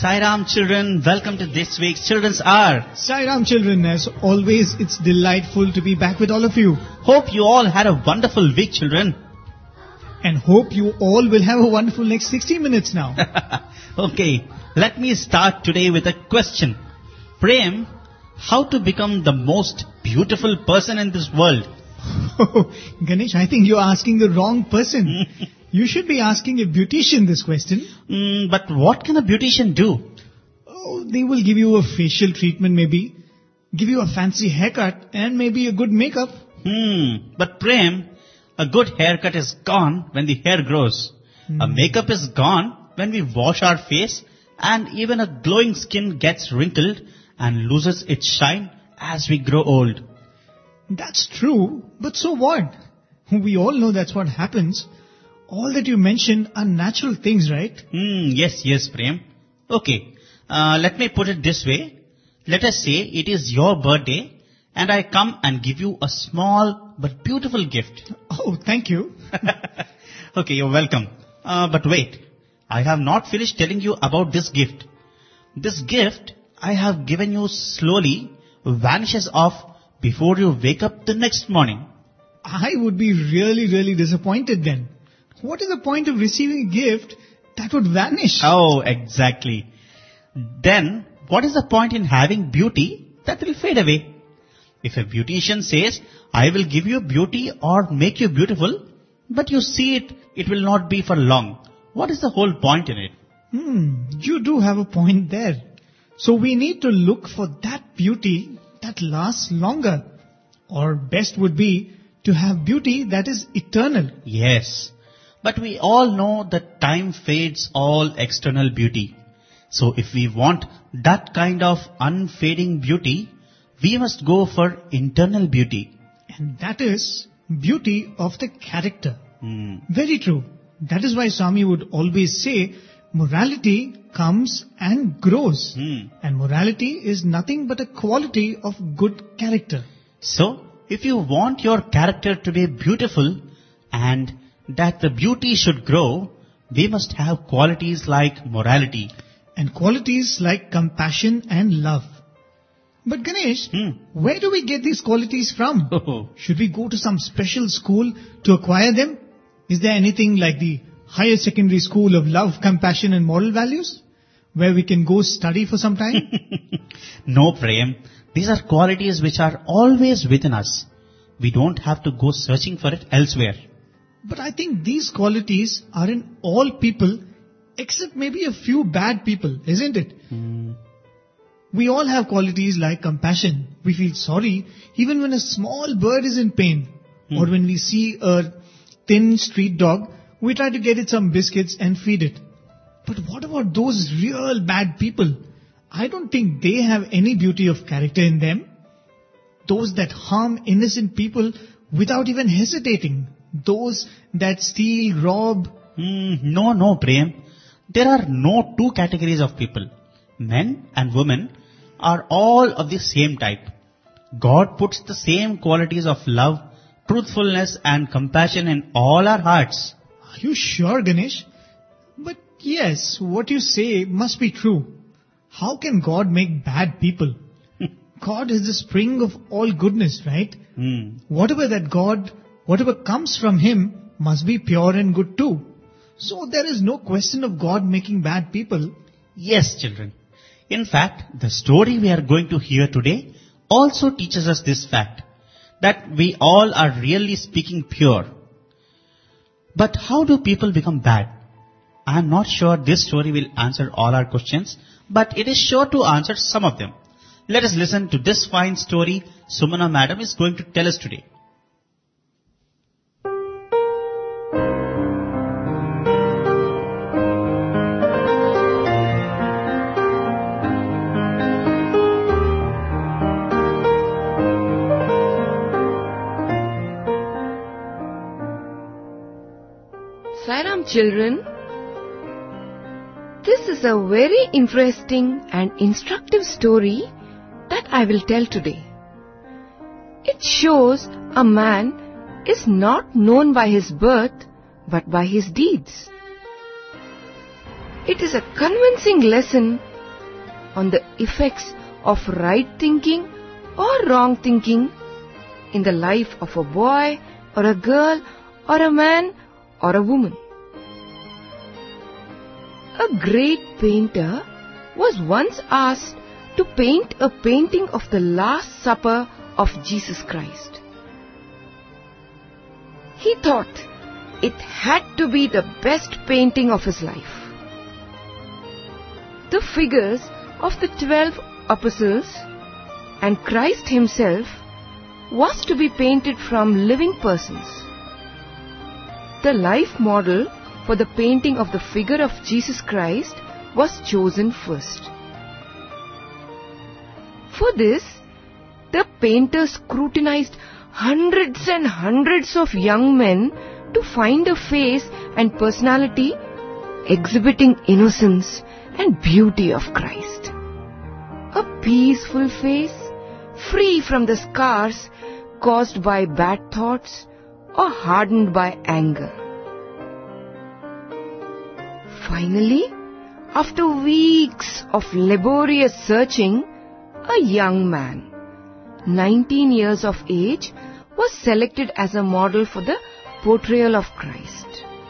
Sairam children, welcome to this week's Children's Hour. Sairam children, as always, it's delightful to be back with all of you. Hope you all had a wonderful week, children. And hope you all will have a wonderful next 60 minutes now. Okay, let me start today with a question. Prem, how to become the most beautiful person in this world? Ganesh, I think you're asking the wrong person. You should be asking a beautician this question. But what can a beautician do? Oh, they will give you a facial treatment maybe, give you a fancy haircut and maybe a good makeup. But Prem, a good haircut is gone when the hair grows. A makeup is gone when we wash our face, and even a glowing skin gets wrinkled and loses its shine as we grow old. That's true, but so what? We all know that's what happens. All that you mentioned are natural things, right? Yes, Prem. Okay, let me put it this way. Let us say it is your birthday and I come and give you a small but beautiful gift. Oh, thank you. Okay, you're welcome. But wait, I have not finished telling you about this gift. This gift I have given you slowly vanishes off before you wake up the next morning. I would be really disappointed then. What is the point of receiving a gift that would vanish? Oh, exactly. Then, what is the point in having beauty that will fade away? If a beautician says, I will give you beauty or make you beautiful, but you see it, it will not be for long. What is the whole point in it? You do have a point there. So we need to look for that beauty that lasts longer. Or best would be to have beauty that is eternal. Yes. But we all know that time fades all external beauty. So if we want that kind of unfading beauty, we must go for internal beauty. And that is beauty of the character. Very true. That is why Swami would always say, morality comes and grows. And morality is nothing but a quality of good character. So, if you want your character to be beautiful and that the beauty should grow, we must have qualities like morality. And qualities like compassion and love. But Ganesh, where do we get these qualities from? Should we go to some special school to acquire them? Is there anything like the higher secondary school of love, compassion and moral values, where we can go study for some time? No, Prem. These are qualities which are always within us. We don't have to go searching for it elsewhere. But I think these qualities are in all people except maybe a few bad people, isn't it? We all have qualities like compassion. We feel sorry even when a small bird is in pain. Or when we see a thin street dog, we try to get it some biscuits and feed it. But what about those real bad people? I don't think they have any beauty of character in them. Those that harm innocent people without even hesitating. Those that steal, rob. No, Prem. There are no two categories of people. Men and women are all of the same type. God puts the same qualities of love, truthfulness and compassion in all our hearts. Are you sure, Ganesh? But yes, what you say must be true. How can God make bad people? God is the spring of all goodness, right? Whatever comes from Him must be pure and good too. So there is no question of God making bad people. Yes, children. In fact, the story we are going to hear today also teaches us this fact, that we all are really speaking pure. But how do people become bad? I am not sure this story will answer all our questions, but it is sure to answer some of them. Let us listen to this fine story Sumana Madam is going to tell us today. Sairam children, this is a very interesting and instructive story that I will tell today. It shows a man is not known by his birth but by his deeds. It is a convincing lesson on the effects of right thinking or wrong thinking in the life of a boy or a girl or a man or a woman. A great painter was once asked to paint a painting of the Last Supper of Jesus Christ. He thought it had to be the best painting of his life. The figures of the 12 apostles and Christ himself was to be painted from living persons. The life model for the painting of the figure of Jesus Christ was chosen first. For this, the painter scrutinized hundreds and hundreds of young men to find a face and personality exhibiting innocence and beauty of Christ. A peaceful face, free from the scars caused by bad thoughts or hardened by anger. Finally, after weeks of laborious searching, a young man, 19 years of age, was selected as a model for the portrayal of Christ.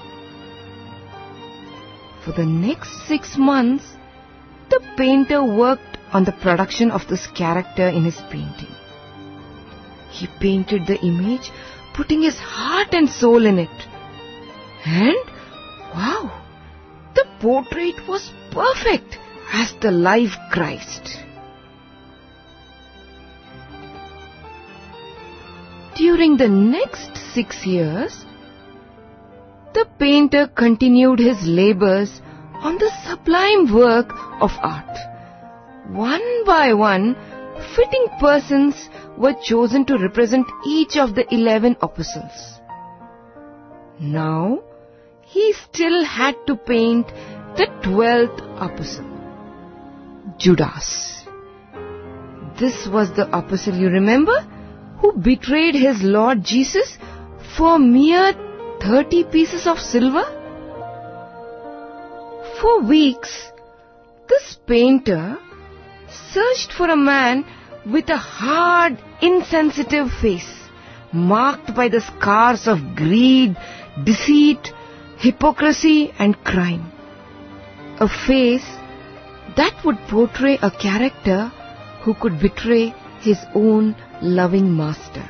For the next 6 months, the painter worked on the production of this character in his painting. He painted the image, putting his heart and soul in it. And, wow, the portrait was perfect as the live Christ. During the next 6 years, the painter continued his labors on the sublime work of art. One by one, fitting persons were chosen to represent each of the 11 apostles. Now, he still had to paint the 12th apostle, Judas. This was the apostle, you remember, who betrayed his Lord Jesus for mere 30 pieces of silver? For weeks, this painter searched for a man with a hard, insensitive face, marked by the scars of greed, deceit, hypocrisy and crime. A face that would portray a character who could betray his own loving master.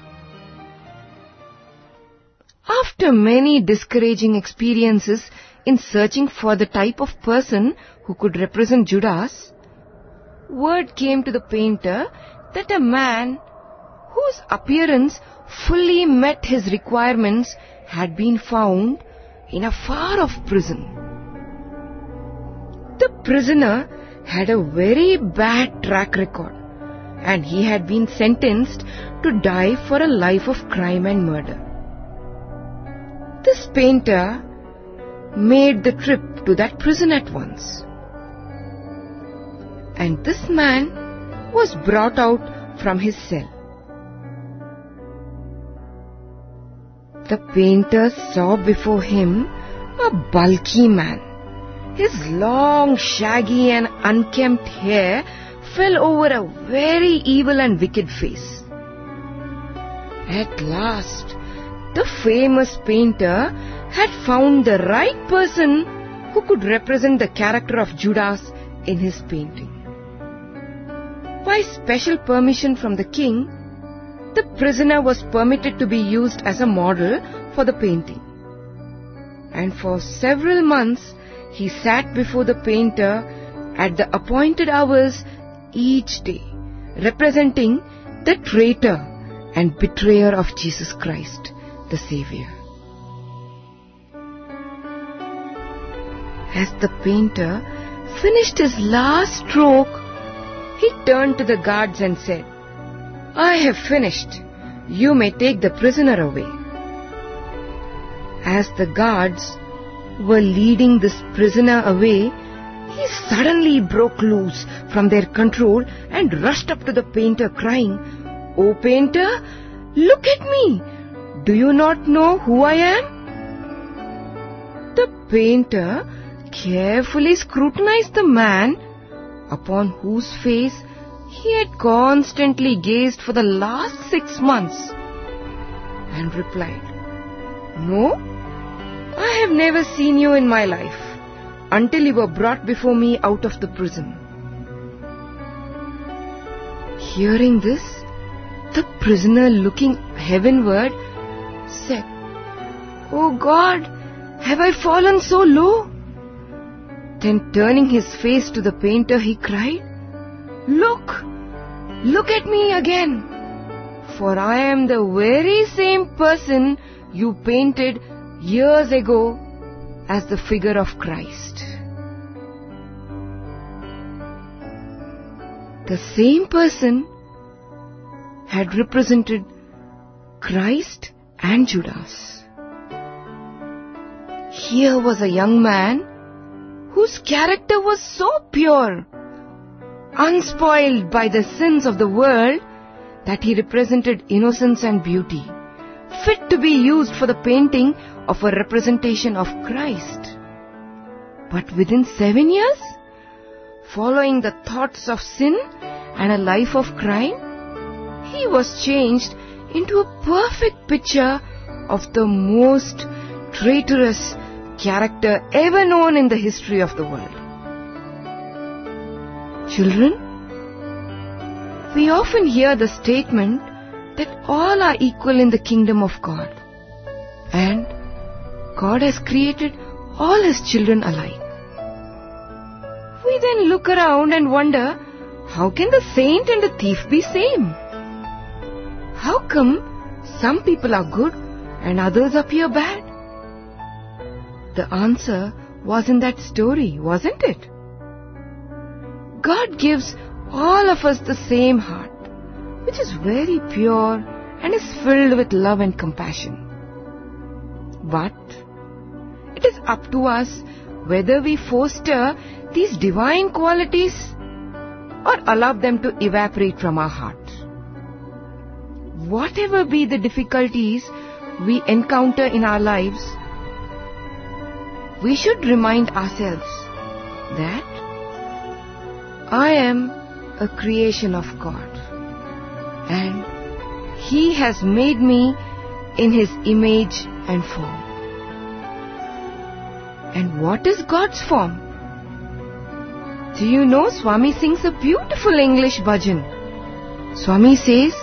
After many discouraging experiences in searching for the type of person who could represent Judas, word came to the painter that a man whose appearance fully met his requirements had been found in a far-off prison. The prisoner had a very bad track record, and he had been sentenced to die for a life of crime and murder. This painter made the trip to that prison at once. And this man was brought out from his cell. The painter saw before him a bulky man. His long, shaggy and unkempt hair fell over a very evil and wicked face. At last, the famous painter had found the right person who could represent the character of Judas in his painting. By special permission from the king, the prisoner was permitted to be used as a model for the painting. And for several months, he sat before the painter at the appointed hours each day, representing the traitor and betrayer of Jesus Christ, the Savior. As the painter finished his last stroke, he turned to the guards and said, "I have finished. You may take the prisoner away." As the guards were leading this prisoner away, he suddenly broke loose from their control and rushed up to the painter crying, "Oh painter, look at me! Do you not know who I am?" The painter carefully scrutinized the man upon whose face he had constantly gazed for the last 6 months, and replied, "No, I have never seen you in my life until you were brought before me out of the prison." Hearing this, the prisoner, looking heavenward, said, "Oh God, have I fallen so low?" Then turning his face to the painter, he cried, Look at me again, for I am the very same person you painted years ago as the figure of Christ." The same person had represented Christ and Judas. Here was a young man whose character was so pure, unspoiled by the sins of the world, that he represented innocence and beauty, fit to be used for the painting of a representation of Christ. But within 7 years, following the thoughts of sin and a life of crime, he was changed into a perfect picture of the most traitorous character ever known in the history of the world. Children, we often hear the statement that all are equal in the kingdom of God, and God has created all His children alike. We then look around and wonder, how can the saint and the thief be same? How come some people are good and others appear bad? The answer was in that story, wasn't it? God gives all of us the same heart, which is very pure and is filled with love and compassion. But it is up to us whether we foster these divine qualities or allow them to evaporate from our heart. Whatever be the difficulties we encounter in our lives, we should remind ourselves that I am a creation of God, and He has made me in His image and form. And what is God's form? Do you know, Swami sings a beautiful English bhajan. Swami says,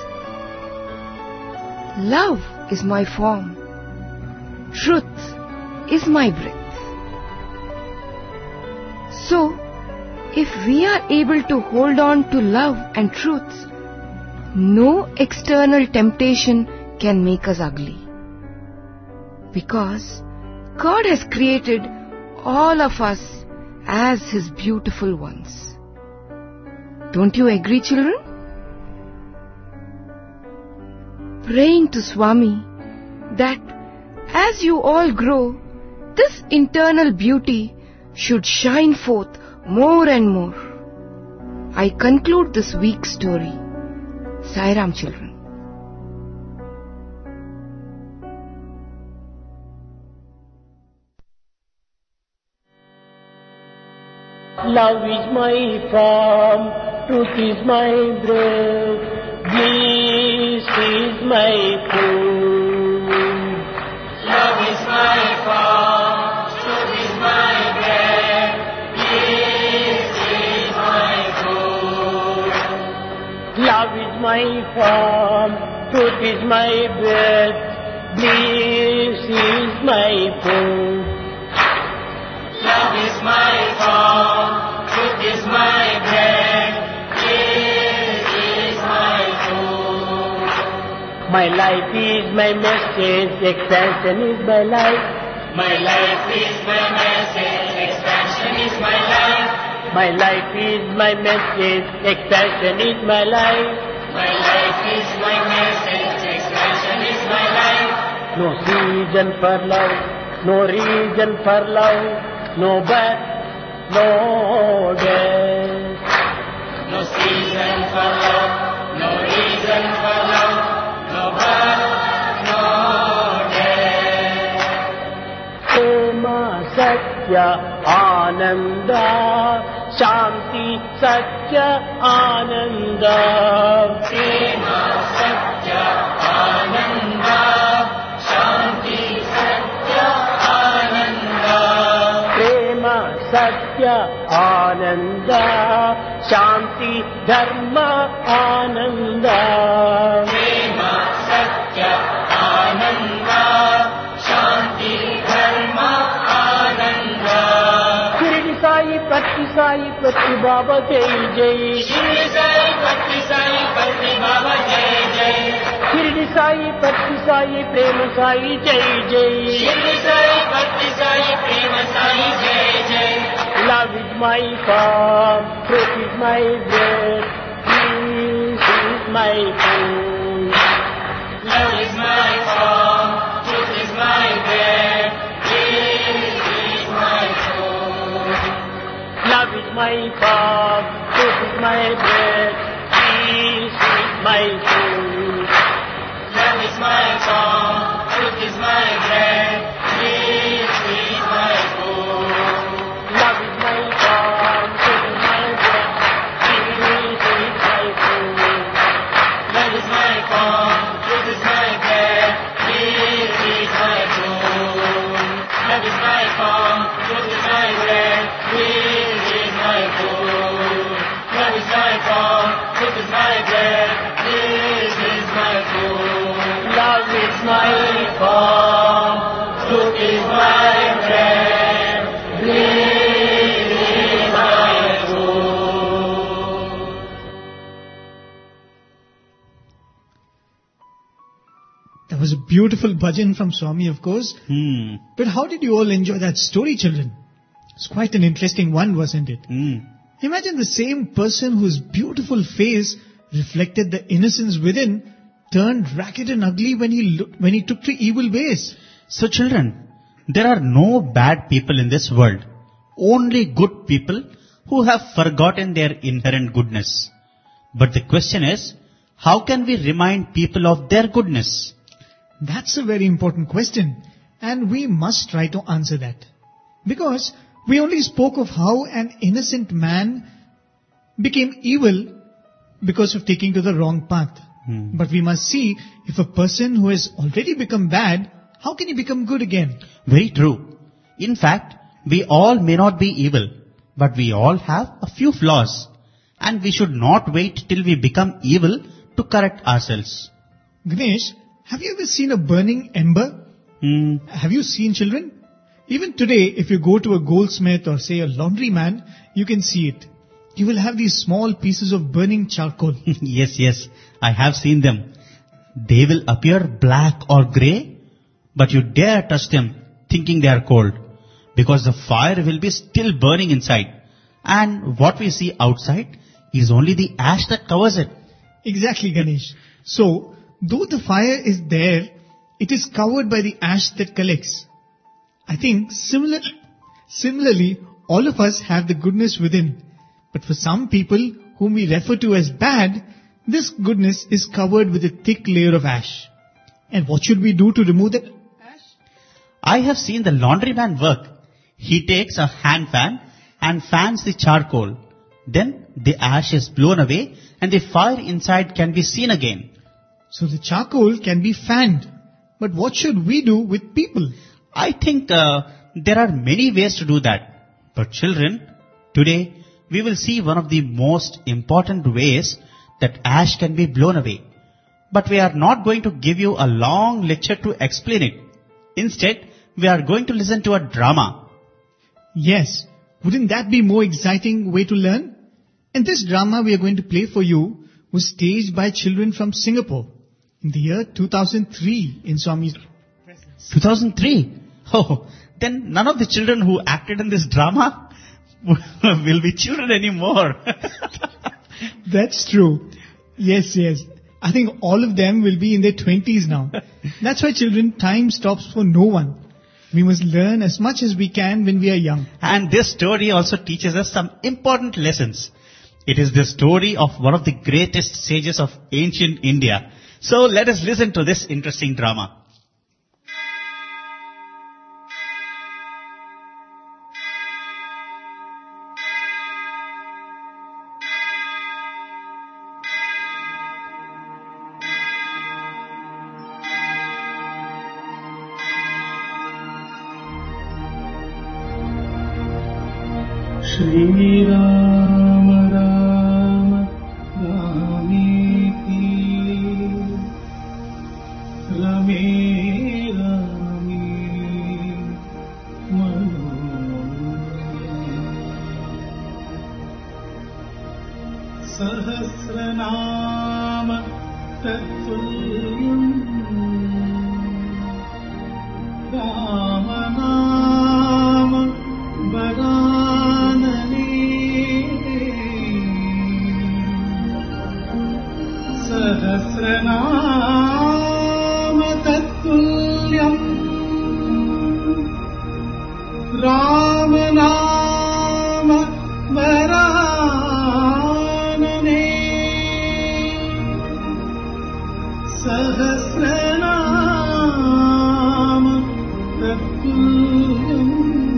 "Love is my form, truth is my breath." So, if we are able to hold on to love and truth, no external temptation can make us ugly. Because God has created all of us as His beautiful ones. Don't you agree, children? Praying to Swami that as you all grow, this internal beauty should shine forth more and more. I conclude this week's story. Sai Ram, children. Love is my form, truth is my breath, bliss is my food. Love is my form, truth is my breath, bliss is my food. Love is my form, truth is my breath, bliss is my food. Love is my form, truth is my bread, this is my food. My life is my message, expansion is my life. My life is my message, expansion is my life. My life is my message, expansion is my life. My life is my message, expansion is my life. No reason for love, no reason for love. No birth, no death. No season for love, no reason for love. No birth, no death. Oma Satya Ananda, Shanti, Satya, Ananda. Prema, Satya, Ananda, Shanti, Satya, Ananda. Prema, Satya, Ananda, Shanti, Dharma, Ananda. Prema, Satya, Ananda, Shanti, Dharma, Ananda. Shirdi Sai, Patti Sai, Patti Baba, Jai Jai. Shirdi Sai, Patti Sai, Patti Baba, Jai Jai. Shirdi Sai, Patti Sai, Prema Sai, Jai Jai. Shirdi Sai, Patti Sai, Prema Sai, Jai Jai. Love is my form, truth is my breath, peace is my food. Love is my form, truth is my breath, peace is my food. Love is my form, truth is my breath, peace is my food. Love is my form, truth is my breath, peace is my food. Love is my form, truth is my breath, peace is my food. Love is my form, truth is my breath, peace is my food. Love is my form, truth is my breath, peace is my food. Love is my form, truth is my breath, peace is my food. Love is my form, truth is my breath, peace is my food. That was a beautiful bhajan from Swami, of course. But how did you all enjoy that story, children? It's quite an interesting one, wasn't it? Imagine the same person whose beautiful face reflected the innocence within turned ragged and ugly when he took to evil ways. So children, there are no bad people in this world. Only good people who have forgotten their inherent goodness. But the question is, how can we remind people of their goodness? That's a very important question, and we must try to answer that. Because we only spoke of how an innocent man became evil because of taking to the wrong path. But we must see if a person who has already become bad, how can he become good again? Very true. In fact, we all may not be evil, but we all have a few flaws. And we should not wait till we become evil to correct ourselves. Ganesh, have you ever seen a burning ember? Have you seen, children? Even today, if you go to a goldsmith or say a laundryman, you can see it. You will have these small pieces of burning charcoal. Yes, I have seen them. They will appear black or grey, but you dare touch them thinking they are cold, because the fire will be still burning inside. And what we see outside is only the ash that covers it. Exactly, Ganesh. So, though the fire is there, it is covered by the ash that collects. I think similarly, all of us have the goodness within. But for some people whom we refer to as bad, this goodness is covered with a thick layer of ash. And what should we do to remove that ash? I have seen the laundryman work. He takes a hand fan and fans the charcoal. Then the ash is blown away and the fire inside can be seen again. So the charcoal can be fanned. But what should we do with people? I think there are many ways to do that. But children, today we will see one of the most important ways that ash can be blown away. But we are not going to give you a long lecture to explain it. Instead, we are going to listen to a drama. Yes, wouldn't that be a more exciting way to learn? And this drama we are going to play for you was staged by children from Singapore in the year 2003 in Swami's presence. 2003? Oh, then none of the children who acted in this drama will be children anymore. That's true. Yes. I think all of them will be in their 20s now. That's why, children, time stops for no one. We must learn as much as we can when we are young. And this story also teaches us some important lessons. It is the story of one of the greatest sages of ancient India. So let us listen to this interesting drama. Shri Ram Ram Rameti Rame Rame Manoram Sahasranama Tattulyam Ramanama Varanane Sahasranama Tattulyam Ramanama Varanane Sahasranama Tattulyam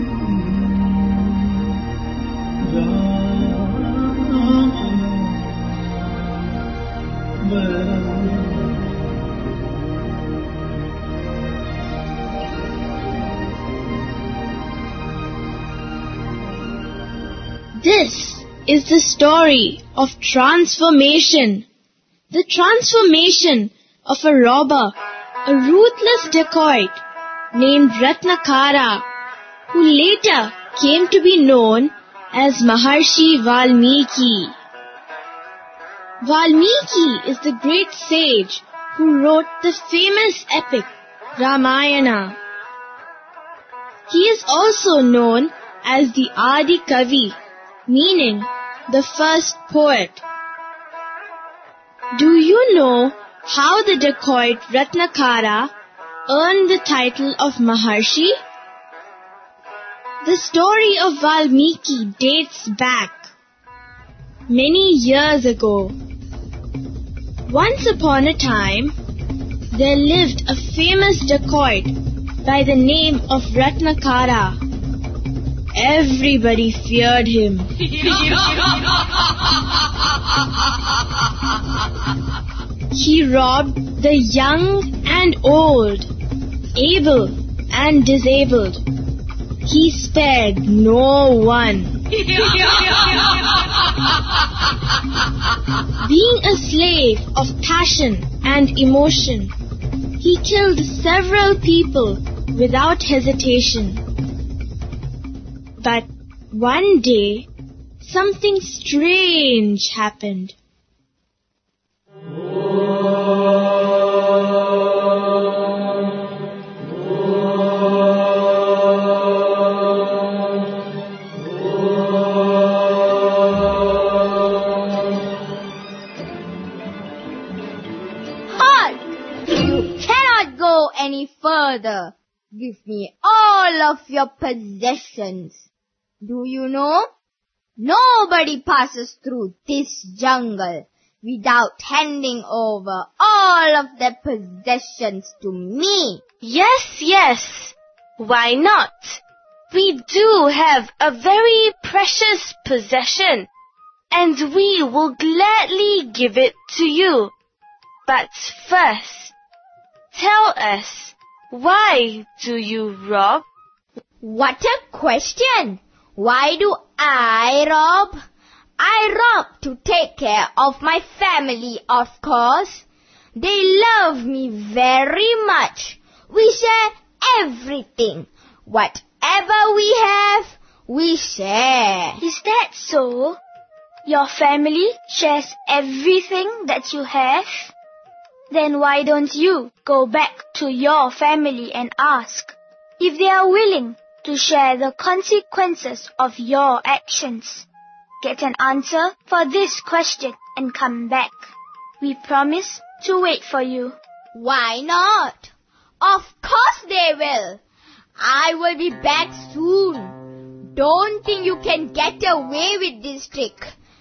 This is the story of transformation. The transformation of a robber, a ruthless dacoit named Ratnakara, who later came to be known as Maharshi Valmiki. Valmiki is the great sage who wrote the famous epic Ramayana. He is also known as the Adi Kavi, meaning the first poet. Do you know how the dacoit Ratnakara earned the title of Maharshi? The story of Valmiki dates back many years ago. Once upon a time, there lived a famous dacoit by the name of Ratnakara. Everybody feared him. He robbed the young and old, able and disabled. He spared no one. Being a slave of passion and emotion, he killed several people without hesitation. But one day, something strange happened. Halt! You cannot go any further. Give me all of your possessions. Do you know? Nobody passes through this jungle without handing over all of their possessions to me. Yes. Why not? We do have a very precious possession, and we will gladly give it to you. But first, tell us, why do you rob? What a question! Why do I rob? I rob to take care of my family, of course. They love me very much. We share everything. Whatever we have, we share. Is that so? Your family shares everything that you have? Then why don't you go back to your family and ask if they are willing to share the consequences of your actions? Get an answer for this question and come back. We promise to wait for you. Why not? Of course they will. I will be back soon. Don't think you can get away with this trick.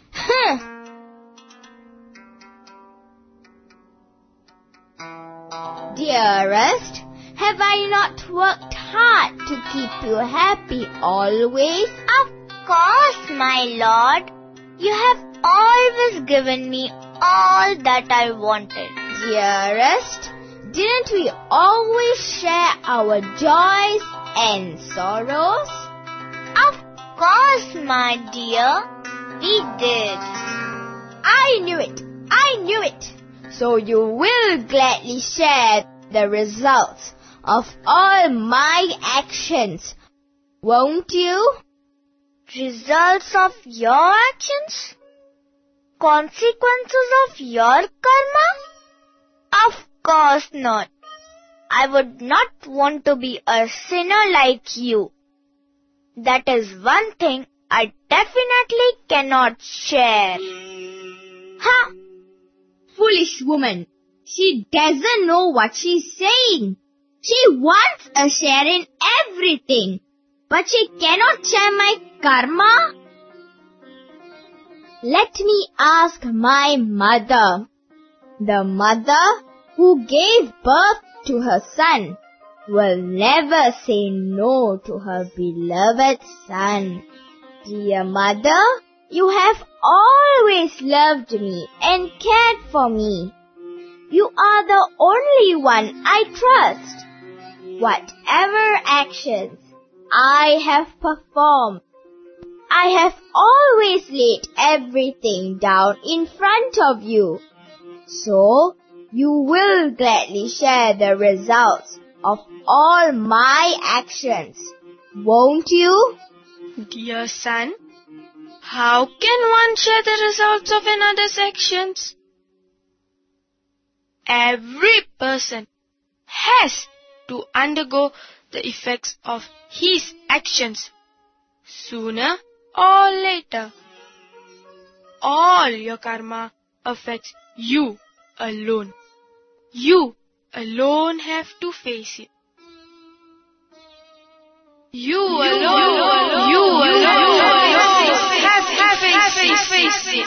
Dearest, have I not worked hard to keep you happy always? Of course, my lord. You have always given me all that I wanted. Dearest, didn't we always share our joys and sorrows? Of course, my dear, we did. I knew it! I knew it! So you will gladly share the results of all my actions, won't you? Results of your actions? Consequences of your karma? Of course not. I would not want to be a sinner like you. That is one thing I definitely cannot share. Ha! Foolish woman. She doesn't know what she's saying. She wants a share in everything. But she cannot share my karma. Let me ask my mother. The mother who gave birth to her son will never say no to her beloved son. Dear mother, you have always loved me and cared for me. You are the only one I trust. Whatever actions I have performed, I have always laid everything down in front of you. So, you will gladly share the results of all my actions, won't you? Dear son, how can one share the results of another's actions? Every person has to undergo the effects of his actions sooner or later. All your karma affects you alone. You alone have to face it. You alone have to face it.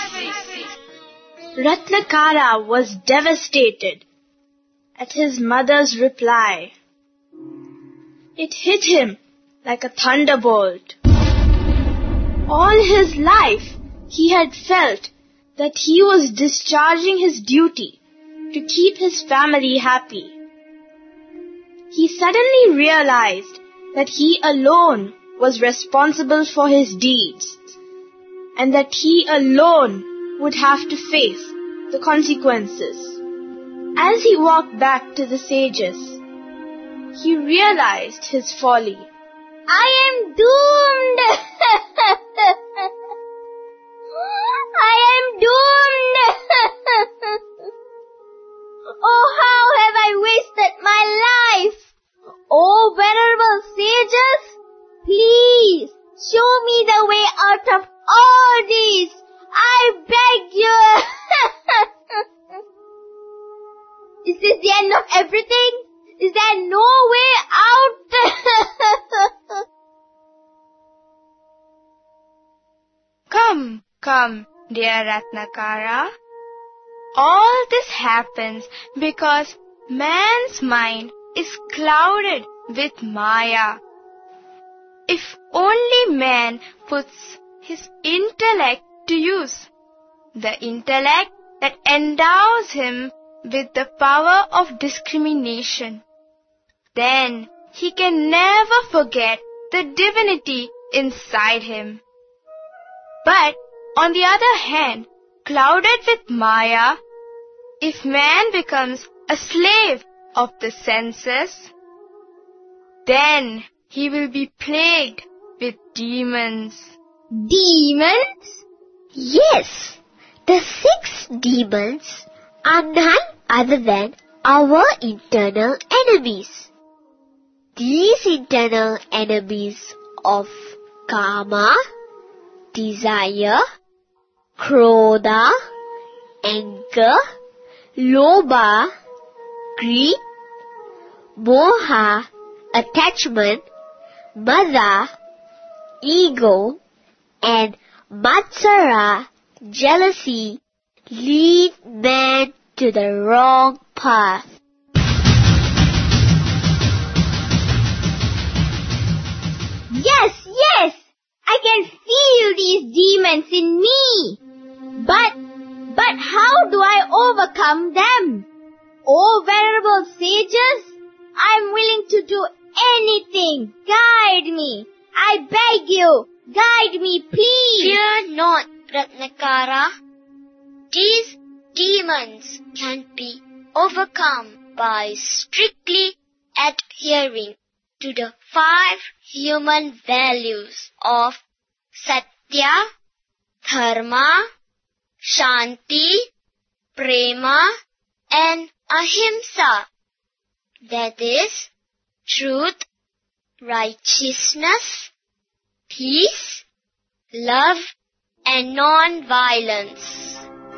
Ratnakara was devastated at his mother's reply. It hit him like a thunderbolt. All his life he had felt that he was discharging his duty to keep his family happy. He suddenly realized that he alone was responsible for his deeds, and that he alone would have to face the consequences. As he walked back to the sages, he realized his folly. I am doomed! I am doomed! Oh, how have I wasted my life? Oh, venerable sages, please show me the way out of all these. I beg you. Is this the end of everything? Is there no way out? Come, dear Ratnakara. All this happens because man's mind is clouded with Maya. If only man puts his intellect to use, the intellect that endows him with the power of discrimination, then he can never forget the divinity inside him. But on the other hand, clouded with Maya, if man becomes a slave of the senses, then he will be plagued with demons. Demons? Yes, the 6 demons are none other than our internal enemies. These internal enemies of karma, desire, krodha, anger, lobha, greed, moha, attachment, mada, ego, and matsara, jealousy, lead man to the wrong path. Yes, I can feel these demons in me. But how do I overcome them? Oh, venerable sages, I'm willing to do anything. Guide me. I beg you, Guide me, please. Fear not, Ratnakara. These demons can be overcome by strictly adhering to the 5 human values of Satya, Dharma, Shanti, Prema, and Ahimsa. That is, truth, righteousness, peace, love, and non-violence.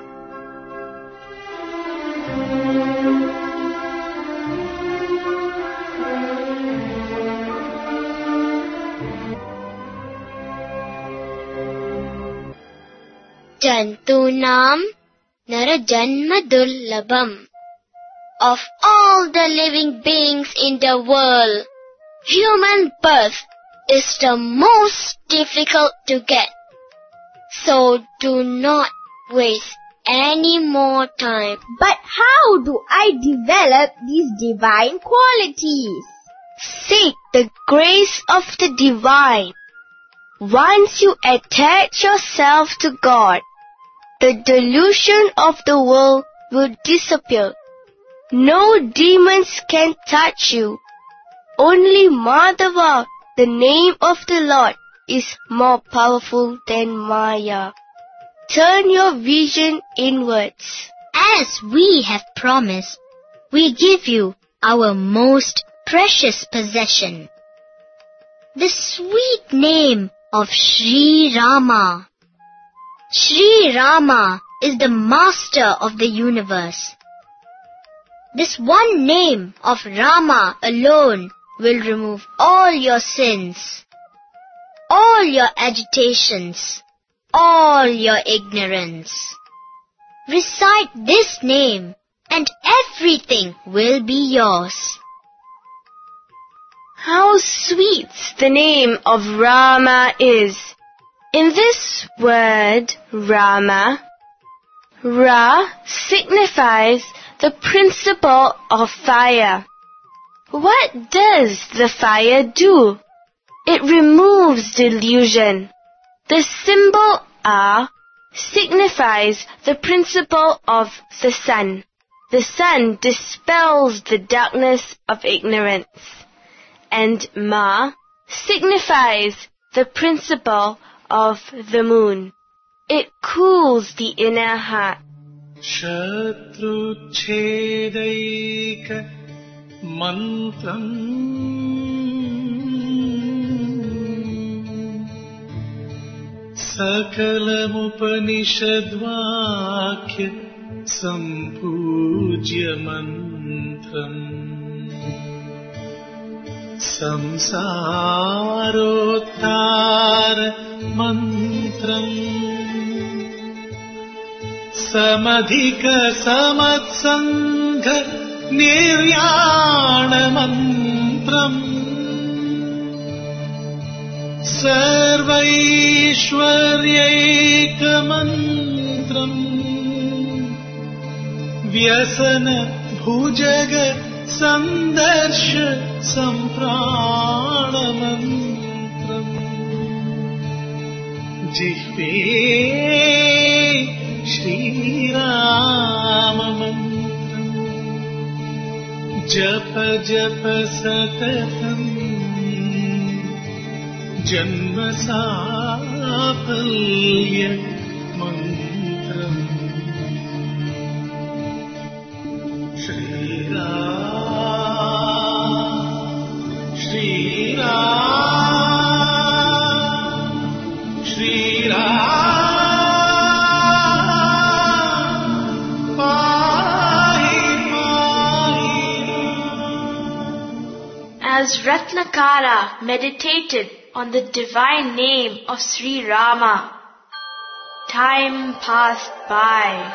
Jantunam Narajanma Dullabham. Of all the living beings in the world, human birth is the most difficult to get. So do not waste any more time. But how do I develop these divine qualities? Seek the grace of the divine. Once you attach yourself to God, the delusion of the world will disappear. No demons can touch you. Only Madhava, the name of the Lord, is more powerful than Maya. Turn your vision inwards. As we have promised, we give you our most precious possession, the sweet name of Sri Rama. Sri Rama is the master of the universe. This one name of Rama alone will remove all your sins, all your agitations, all your ignorance. Recite this name and everything will be yours. How sweet the name of Rama is. In this word, Rama, Ra signifies the principle of fire. What does the fire do? It removes delusion. The symbol A signifies the principle of the sun. The sun dispels the darkness of ignorance. And Ma signifies the principle of the moon. It cools the inner heart. Shatruchhedaika mantram Sakalamupanishadvakya sampujya mantram Samsarottara mantram Samadhika samatsangha niryana mantram Sarvaishwaryaika mantram Vyasana bhujaga sandarsha samprana mantram Jihve Shri Rama mantram Japa japa satatam Janma safalya mantram Shri Ram Shri Ram Shri Ram As Ratnakara meditated on the divine name of Sri Rama, time passed by.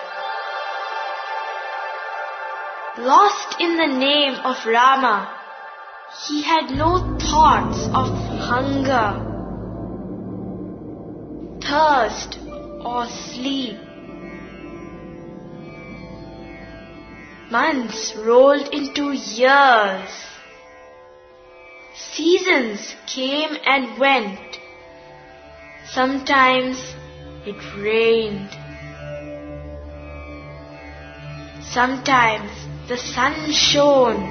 Lost in the name of Rama, he had no thoughts of hunger, thirst, or sleep. Months rolled into years. Seasons came and went. Sometimes it rained. Sometimes the sun shone.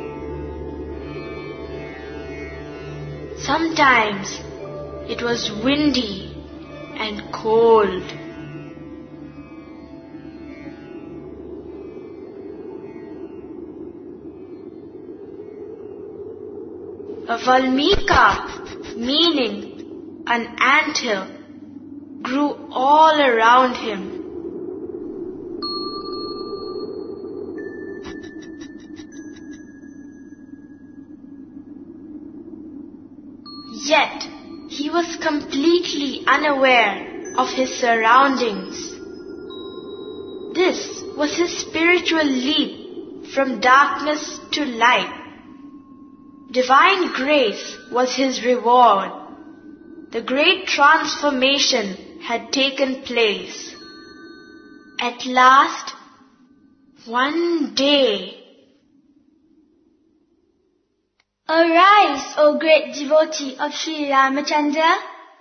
Sometimes it was windy and cold. A Valmika, meaning an anthill, grew all around him. Yet he was completely unaware of his surroundings. This was his spiritual leap from darkness to light. Divine grace was his reward. The great transformation had taken place. At last, one day, Arise, O great devotee of Sri Ramachandra.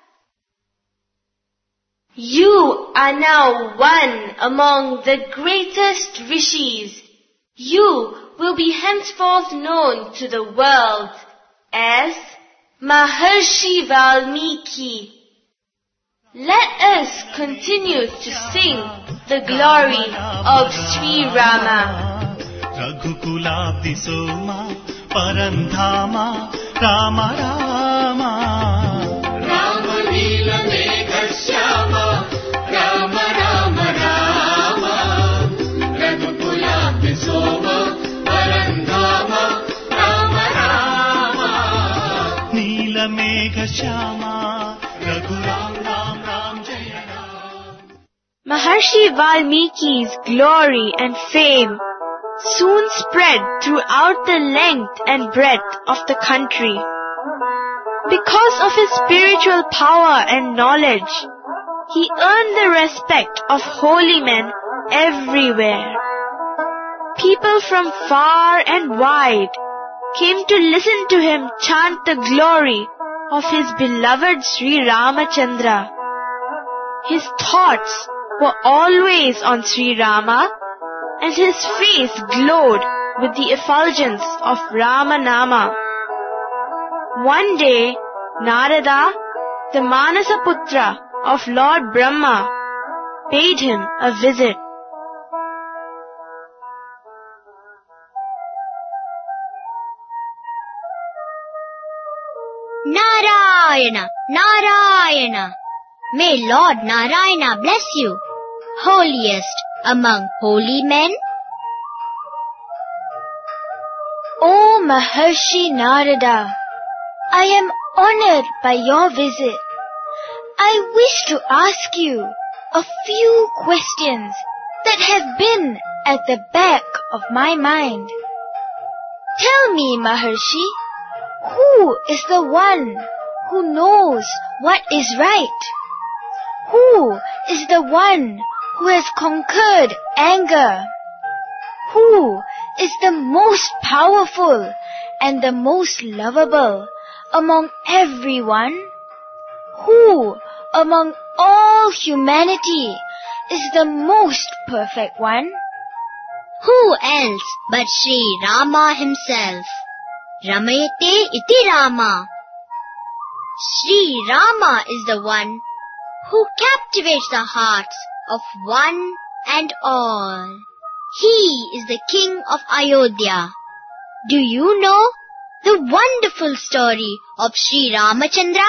you are now one among the greatest rishis. You will be henceforth known to the world as Maharshi Valmiki. Let us continue to sing the glory of Sri Rama. Raghukulabdi Soma Parandhama Rama Rama Rama Nila Megha-shyama Rama Rama Rama Raghukulabdi Soma Parandhama Rama Rama Nila Megha-shyama Raghu Ram Ram Ram Jaya Ram. Maharshi Valmiki's glory and fame soon spread throughout the length and breadth of the country. Because of his spiritual power and knowledge, he earned the respect of holy men everywhere. People from far and wide came to listen to him chant the glory of his beloved Sri Ramachandra. His thoughts were always on Sri Rama, and his face glowed with the effulgence of Ramanama. One day, Narada, the Manasaputra of Lord Brahma, paid him a visit. Narayana, Narayana. May Lord Narayana bless you, holiest among holy men. O Maharshi Narada, I am honored by your visit. I wish to ask you a few questions that have been at the back of my mind. Tell me, Maharshi, who is the one who knows what is right? Who is the one who has conquered anger? Who is the most powerful and the most lovable among everyone? Who among all humanity is the most perfect one? Who else but Sri Rama himself? Ramayate iti Rama. Sri Rama is the one who captivates the hearts of one and all. He is the king of Ayodhya. Do you know the wonderful story of Sri Ramachandra?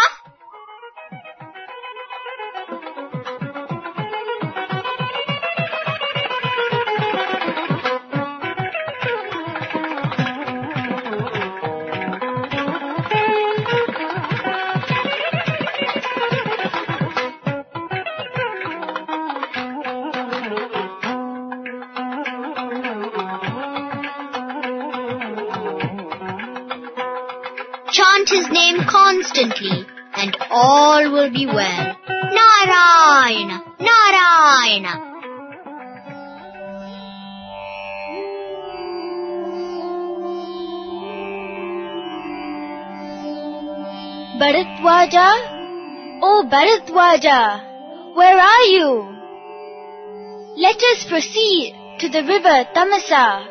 Chant his name constantly and all will be well. Narayana, Narayana. Bharadwaja, Oh Bharadwaja, where are you? Let us proceed to the river Tamasa.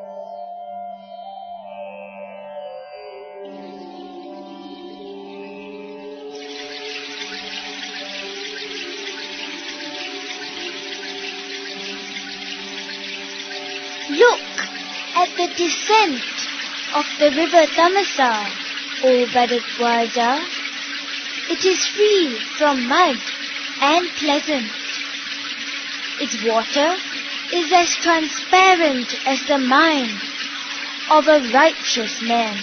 Look at the descent of the river Tamasa, O Bharadwaja. It is free from mud and pleasant. Its water is as transparent as the mind of a righteous man.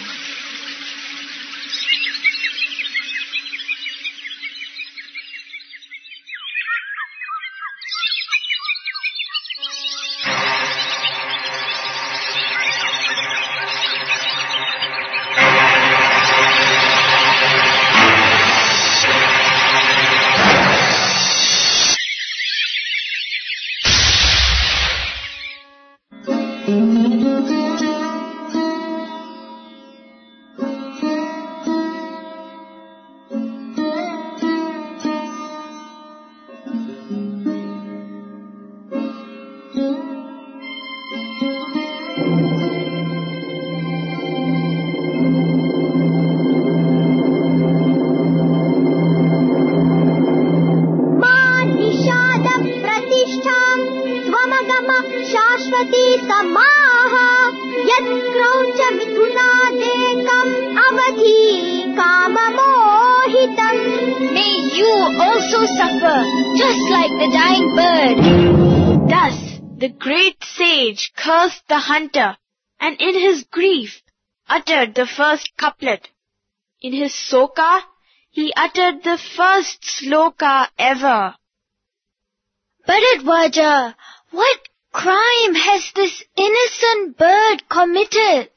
May you also suffer, just like the dying bird. Thus, the great sage cursed the hunter, and in his grief uttered the first couplet. In his soka, he uttered the first sloka ever. Bharadwaja, what crime has this innocent bird committed?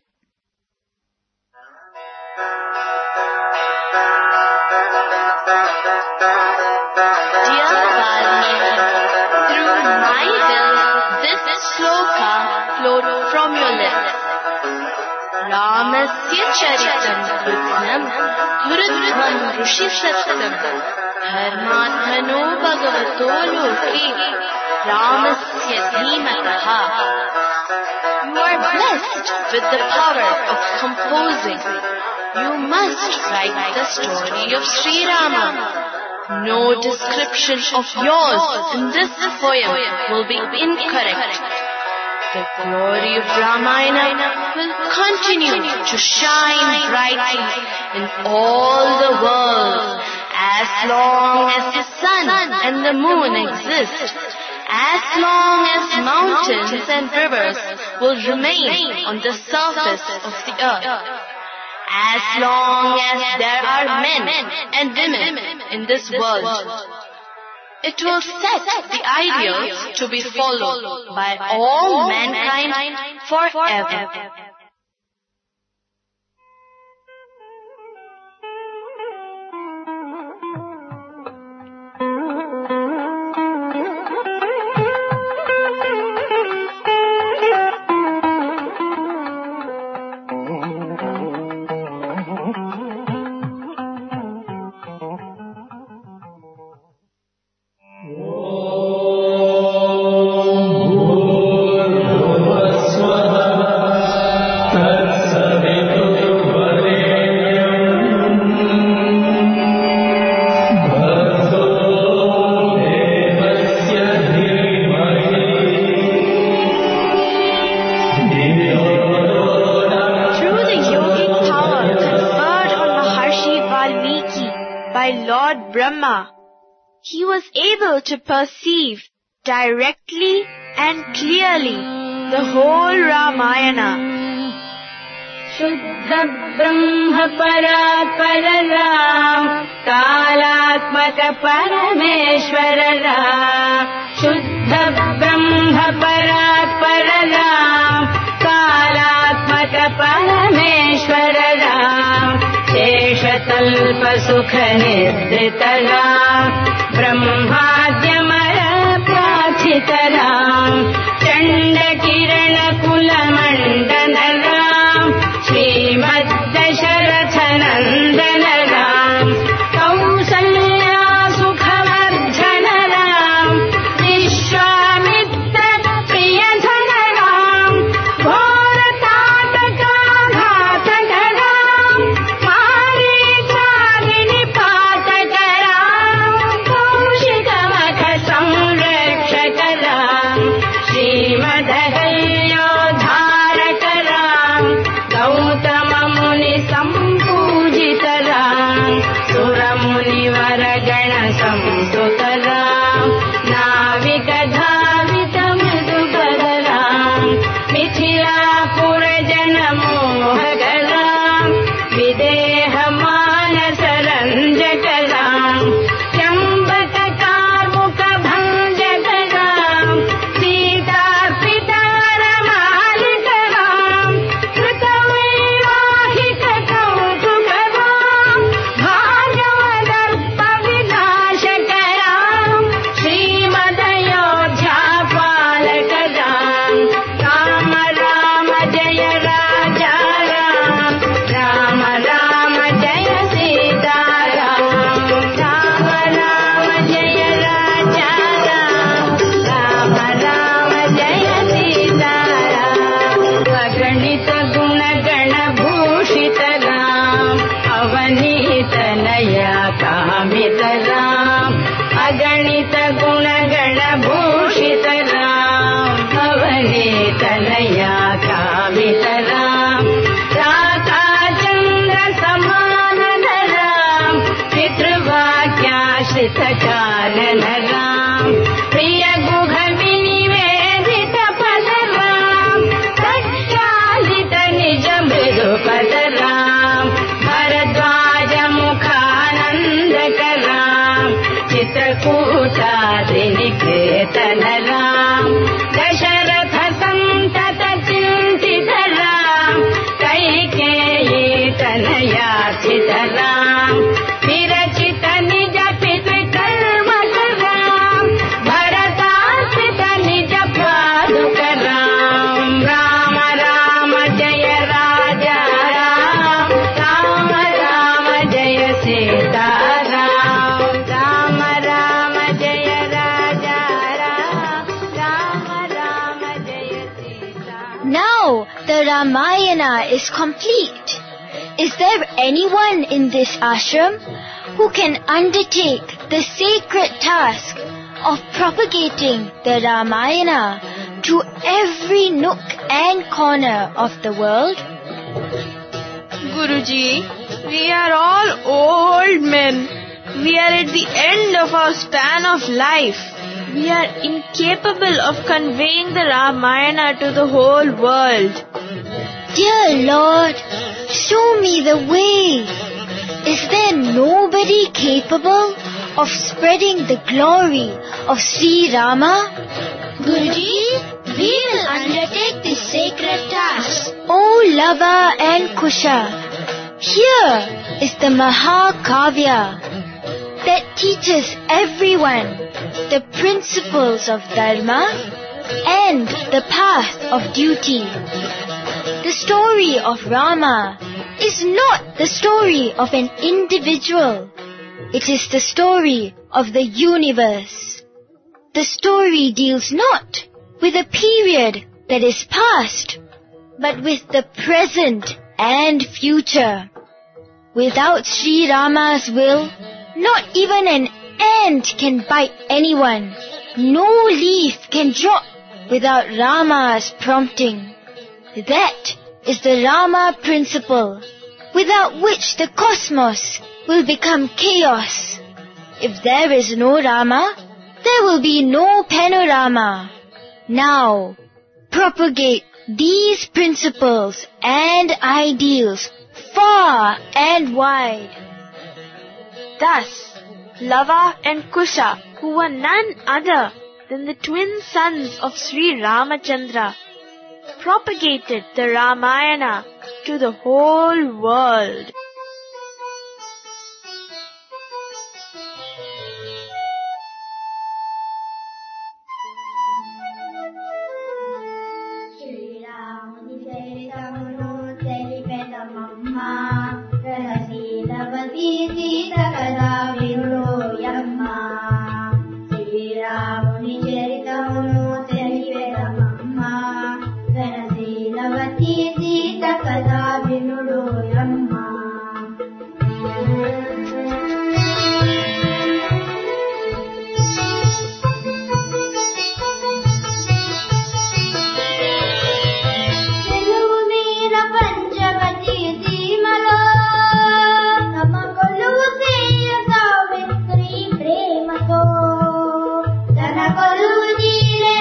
Dear Valmiki, through my will, this sloka flowed from your lips. Ramasya charitam krutnam durudvam rushi sattam dharmathano bhagavato loke Ramasya dhimataha. You are blessed with the power of composing. You must write the story of Sri Rama. No description of yours in this poem will be incorrect. The glory of Ramayana will continue to shine brightly in all the world as long as the sun and the moon exist, as long as mountains and rivers will remain on the surface of the earth. As long as there are men and women in this world, it will set the ideals to be followed by all mankind forever. He was able to perceive directly and clearly the whole Ramayana. Shuddha Brahma Parakara Ram, Kalatmaka Parameshwara Ram. Shuddha Brahma Parakara Ram, Kalatmaka Parameshwara Ram. Sheshatalpa Sukha Nidrita Ram, Brahmadhyamara Prathita Ram. Chanda Kirana Kula Mandana Ram, Srimad Dasharatha Nandana Ram. Kausalya त्रिनिकेतन Ram Dasharath संतत चिंतित राम कैकेयी तनयाचित राम विरचित निज पितृ कर्मठ राम भरताश्रित निज पादुक राम राम राम जय राजा राम राम राम जय सीता राम राम राम जय राजा राम राम राम जय Sita. Now the Ramayana is complete. Is there anyone in this ashram who can undertake the sacred task of propagating the Ramayana to every nook and corner of the world? Guruji, we are all old men. We are at the end of our span of life. We are incapable of conveying the Ramayana to the whole world. Dear Lord, show me the way. Is there nobody capable of spreading the glory of Sri Rama? Guruji, we will undertake this sacred task. O Lava and Kusha, here is the Mahakavya that teaches everyone the principles of Dharma and the path of duty. The story of Rama is not the story of an individual. It is the story of the universe. The story deals not with a period that is past, but with the present and future. Without Sri Rama's will, not even an ant can bite anyone. No leaf can drop without Rama's prompting. That is the Rama principle, without which the cosmos will become chaos. If there is no Rama, there will be no panorama. Now, propagate these principles and ideals far and wide. Thus, Lava and Kusha, who were none other than the twin sons of Sri Ramachandra, propagated the Ramayana to the whole world. Tana kolu jile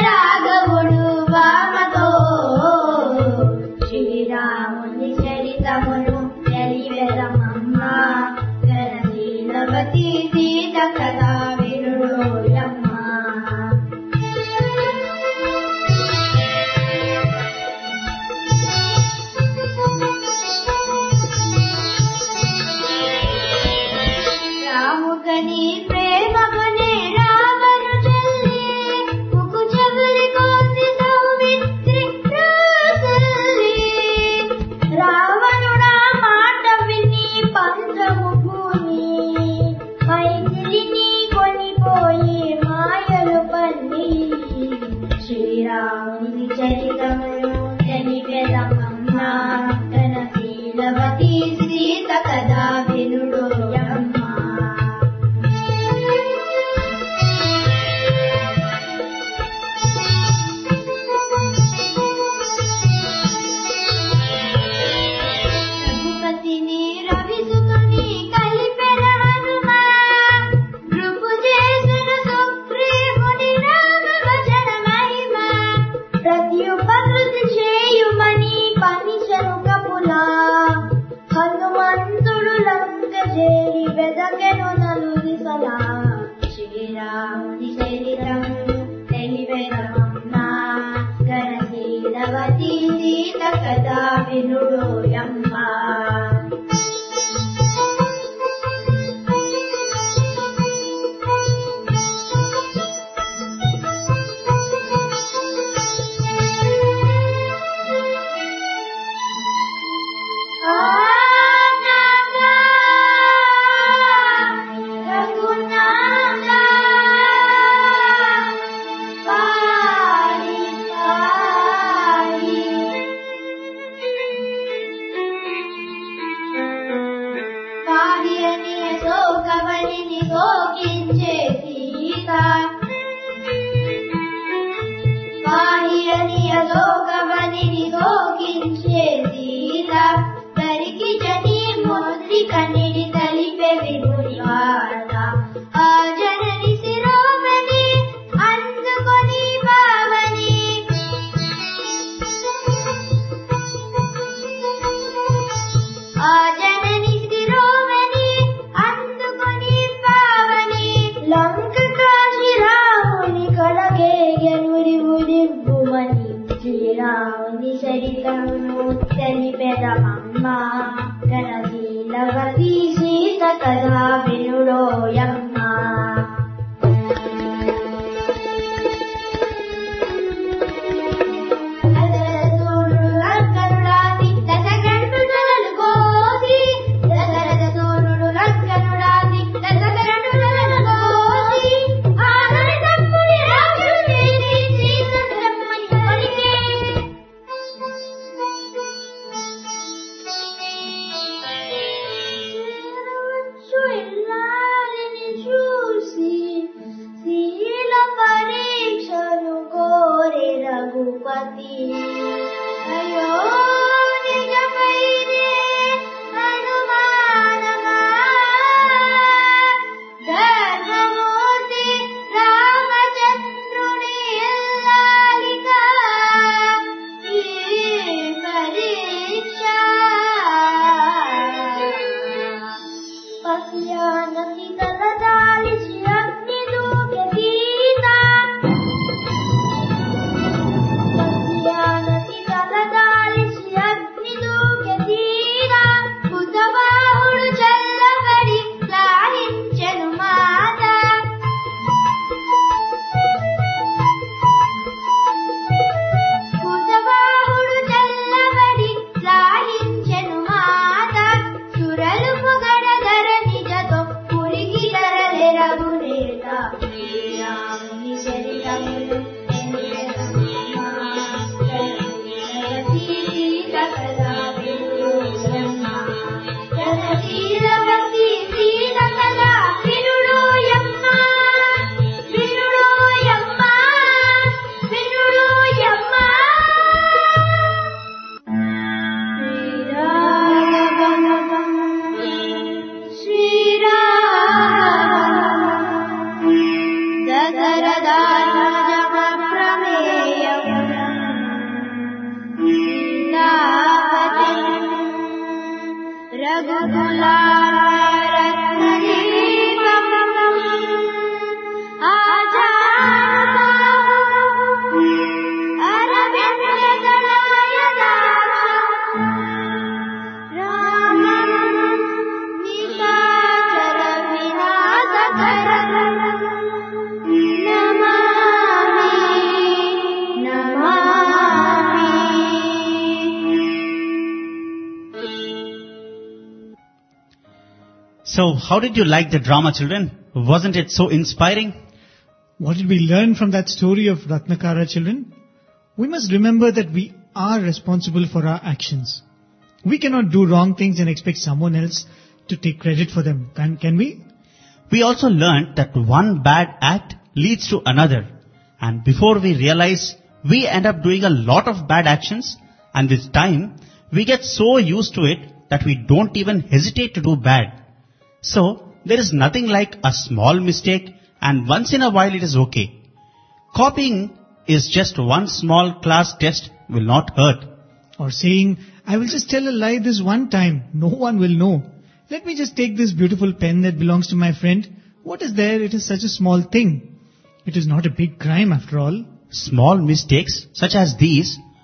కదా వినుడోయమ్మ. So, how did you like the drama, children? Wasn't it so inspiring? What did we learn from that story of Ratnakara, children? We must remember that we are responsible for our actions. We cannot do wrong things and expect someone else to take credit for them. Can we? We also learned that one bad act leads to another. And before we realize, we end up doing a lot of bad actions. And with time, we get so used to it that we don't even hesitate to do bad. So, there is nothing like a small mistake, and once in a while it is okay. Copying is just one small class test will not hurt. Or saying, I will just tell a lie this one time, no one will know. Let me just take this beautiful pen that belongs to my friend. What is there? It is such a small thing. It is not a big crime after all. Small mistakes such as these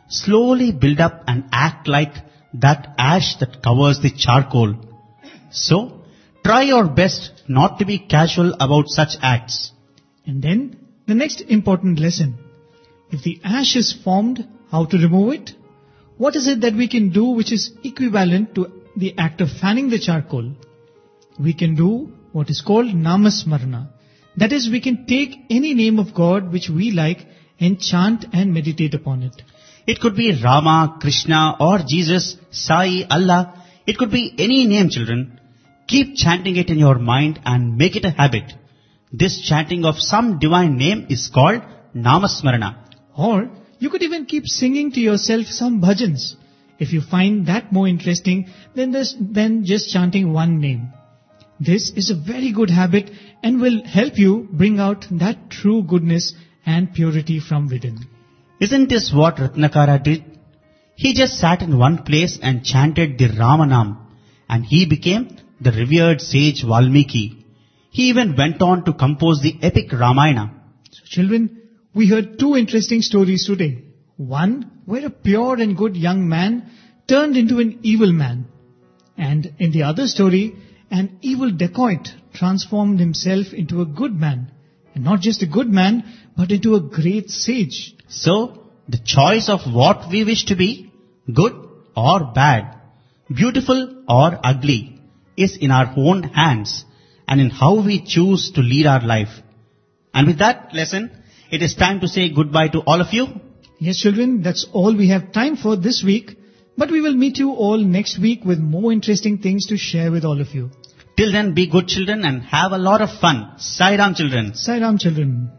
slowly build up and act like that ash that covers the charcoal. So, try your best not to be casual about such acts. And then, the next important lesson. If the ash is formed, how to remove it? What is it that we can do which is equivalent to the act of fanning the charcoal? We can do what is called Namasmarana. That is, we can take any name of God which we like and chant and meditate upon it. It could be Rama, Krishna or Jesus, Sai, Allah. It could be any name, children. Keep chanting it in your mind and make it a habit. This chanting of some divine name is called Namasmarana. Or you could even keep singing to yourself some bhajans. If you find that more interesting than just chanting one name. This is a very good habit and will help you bring out that true goodness and purity from within. Isn't this what Ratnakara did? He just sat in one place and chanted the Ramanam, and he became the revered sage Valmiki. He even went on to compose the epic Ramayana. So children, we heard two interesting stories today. One, where a pure and good young man turned into an evil man. And in the other story, an evil dacoit transformed himself into a good man. And not just a good man, but into a great sage. So, the choice of what we wish to be, good or bad, beautiful or ugly, is in our own hands and in how we choose to lead our life. And with that lesson, it is time to say goodbye to all of you. Yes, children, that's all we have time for this week. But we will meet you all next week with more interesting things to share with all of you. Till then, be good children and have a lot of fun. Sai Ram, children. Sai Ram, children.